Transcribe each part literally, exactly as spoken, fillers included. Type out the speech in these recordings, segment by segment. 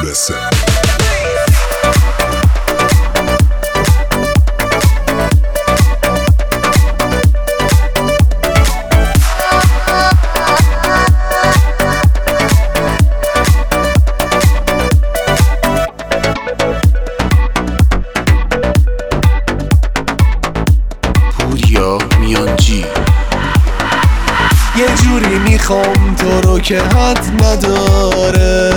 Listen. پوریا میانجی. یه جوری میخوام تو رو که حد نداره،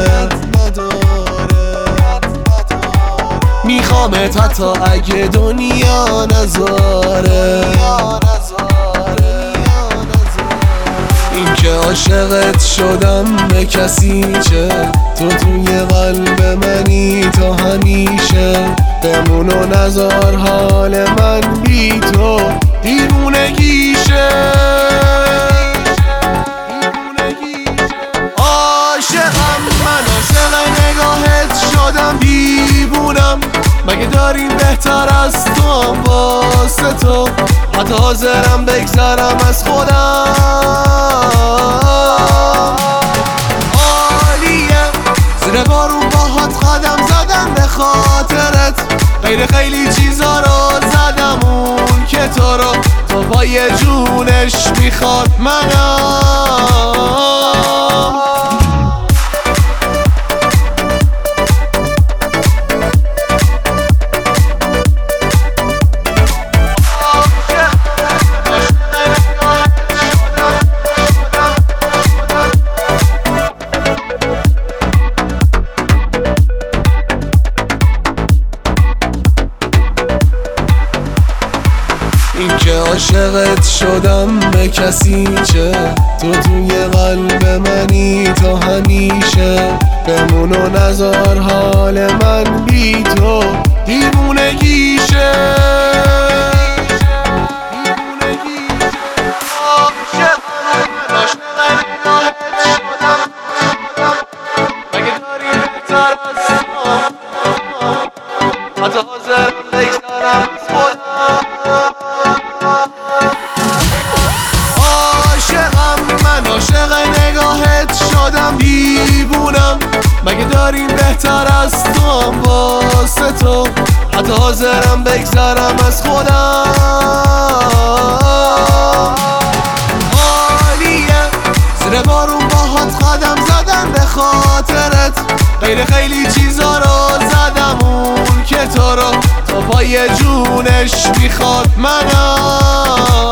میخوامت حتی اگه دنیا نذاره. این که عاشقت شدم به کسی چه، تو توی قلب منی تا همیشه. بمون و نذار حال من بی تو دیوونگیشه. عاشقم من، عاشق نگاهت شدم دیوونم. مگه داریم بهتر از تو هم واسه تو، حتی حاضرم بگذرم از خودم. عالیه زیر بارون باهات قدم زدم به خاطرت، غیر خیلی چیزا رو زدم اون که تو رو تو پای جونش میخواد منم. این که عاشقت شدم به کسی چه، تو توی قلب منی تا همیشه. بمون و نذار حال من بی تو دیوونگیشه. مگه داری بهتر از تو، حتی حاضرم بگذرم از خودم. عاشقم من، عاشق نگاهت شدم دیوونم. مگه داریم بهتر از تو هم واسه تو، حتی حاضرم بگذرم از خودم. عالیه زیر بارون باهات قدم زدم به خاطرت، غیر خیلی چیزا رو زدم اون که تو رو تا پای جونش میخواد منم.